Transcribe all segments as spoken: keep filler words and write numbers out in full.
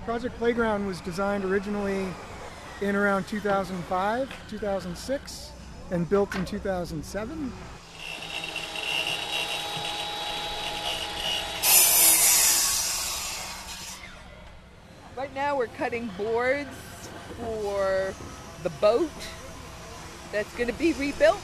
Project Playground was designed originally in around two thousand five, two thousand six, and built in two thousand seven. Right now we're cutting boards for the boat that's going to be rebuilt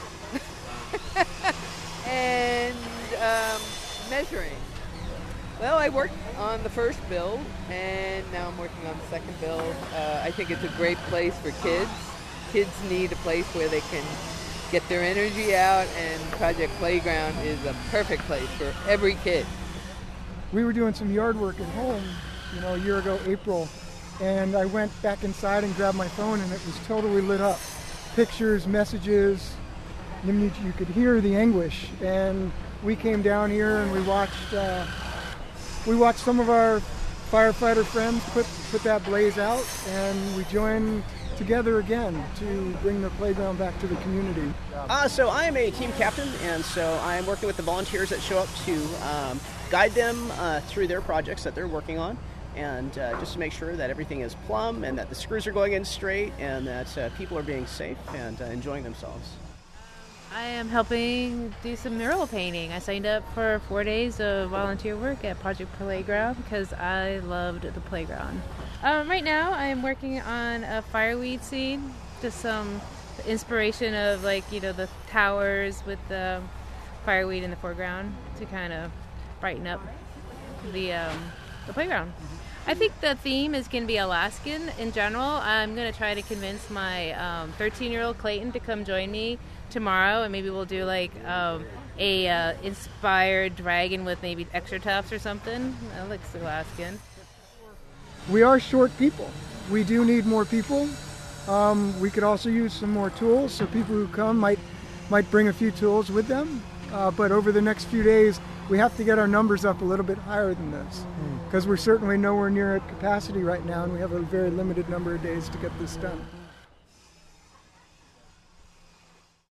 and um, measuring. Well, I worked on the first build, and now I'm working on the second build. Uh, I think it's a great place for kids. Kids need a place where they can get their energy out, and Project Playground is a perfect place for every kid. We were doing some yard work at home, you know, a year ago, April, and I went back inside and grabbed my phone, and it was totally lit up. Pictures, messages, you, you could hear the anguish. And we came down here and we watched. Uh, We watched some of our firefighter friends put, put that blaze out, and we joined together again to bring the playground back to the community. Uh, so I am a team captain, and so I'm working with the volunteers that show up to um, guide them uh, through their projects that they're working on, and uh, just to make sure that everything is plumb and that the screws are going in straight and that uh, people are being safe and uh, enjoying themselves. I am helping do some mural painting. I signed up for four days of volunteer work at Project Playground because I loved the playground. Um, right now I'm working on a fireweed scene, just some inspiration of like, you know, the towers with the fireweed in the foreground to kind of brighten up the, um, the playground. I think the theme is going to be Alaskan in general. I'm going to try to convince my um, thirteen-year-old Clayton to come join me tomorrow, and maybe we'll do like um, a uh, inspired dragon with maybe extra tufts or something. That looks Alaskan. We are short people. We do need more people. Um, we could also use some more tools, so people who come might might bring a few tools with them. Uh, but over the next few days, we have to get our numbers up a little bit higher than this, because we're certainly nowhere near at capacity right now, and we have a very limited number of days to get this done.